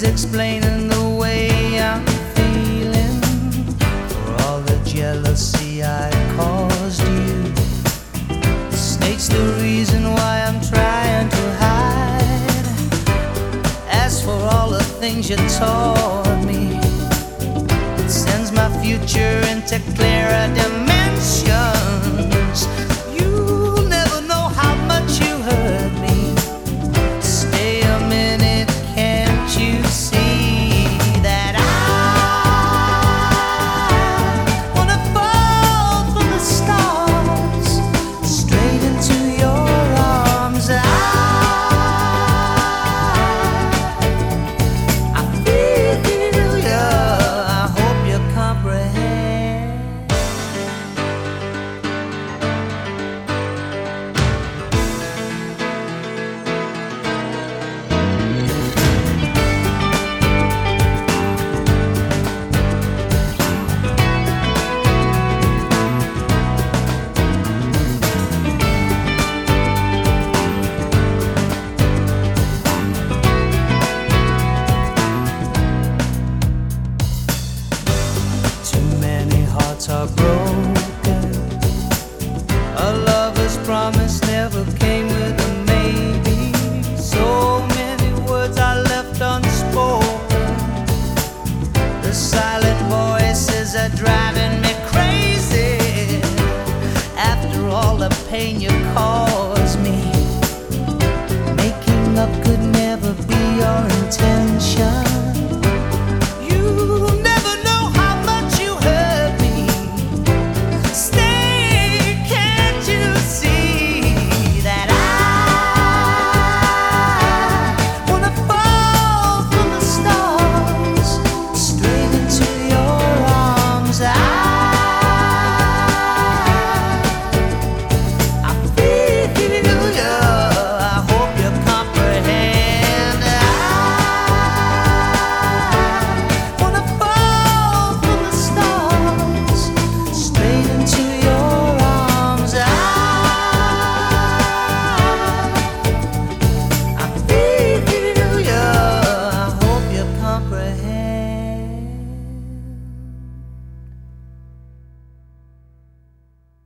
He's explaining the way I'm feeling for all the jealousy I caused you. States the reason why I'm trying to hide. As for all the things you taught me, it sends my future into clearer dimensions. You'll never know how much you hurt me. Stay a minute, can't you see that I wanna fall from the stars straight into your arms? I feel ya, I hope you comprehend. Too many hearts are broken. A lover's promise never came with a maybe. So many words are left unspoken. The silent voices are driving me crazy. After all the pain you caused me, making up could never be your intention. You'll never know how much you hurt me. Stay, can't you see that I wanna fall from the stars straight into your arms? I feel ya, I hope you comprehend. I wanna fall from the stars straight into your arms. I feel ya, I hope you comprehend.